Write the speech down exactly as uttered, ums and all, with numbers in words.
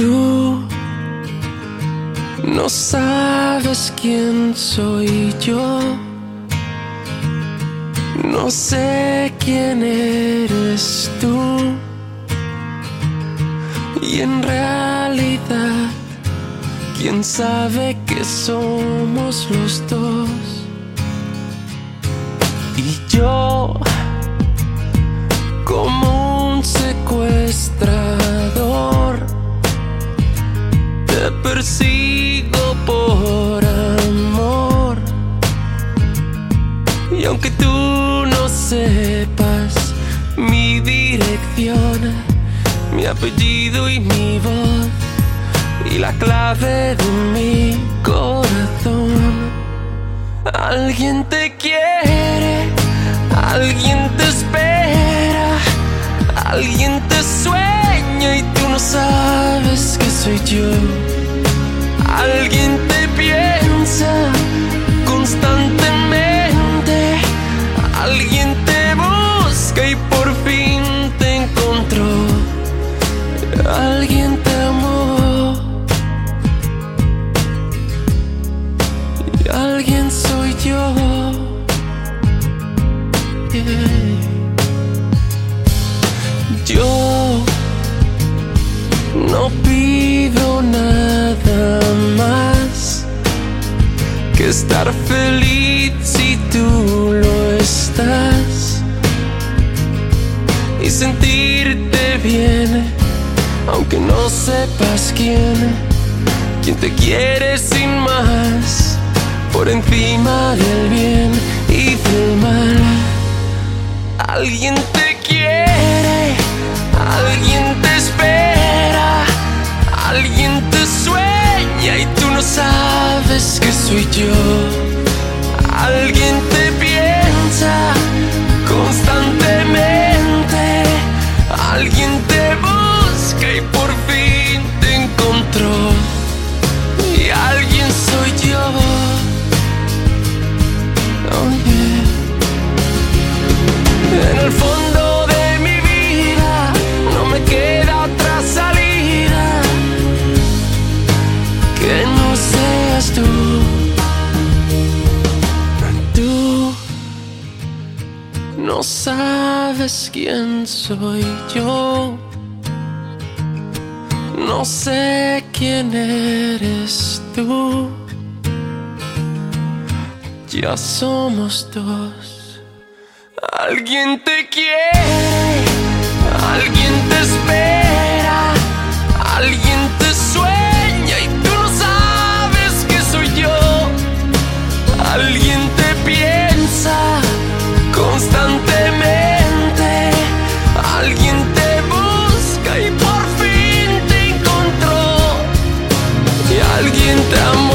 Tú no sabes quién soy yo, no sé quién eres tú, y en realidad, quién sabe que somos los dos. Y yo, como un secuestrador, te persigo por amor. Y aunque tú no sepas mi dirección, mi apellido y mi voz, y la clave de mi corazón, alguien te quiere, alguien te espera, alguien te sueña y tú no sabes que soy yo. Alguien te piensa constantemente, alguien te busca y por fin te encontró. Alguien te amó y alguien soy yo. Yeah. Yo no pido nada más que estar feliz si tú lo estás, y sentirte bien aunque no sepas quién, quién te quiere sin más, por encima del bien y del mal. Alguien te quiere, alguien te espera, alguien te sueña y tú no sabes que soy yo. Alguien te piensa constantemente, alguien te busca y por fin te encontró. Y alguien soy yo. Oh, yeah. En el fondo de mi vida no me queda otra salida que no seas tú. Tú no sabes quién soy yo, no sé quién eres tú. Ya somos dos. Alguien te quiere, alguien te espera, alguien te sueña y tú no sabes que soy yo. Alguien te piensa constantemente, alguien te busca y por fin te encontró. Y alguien te amó.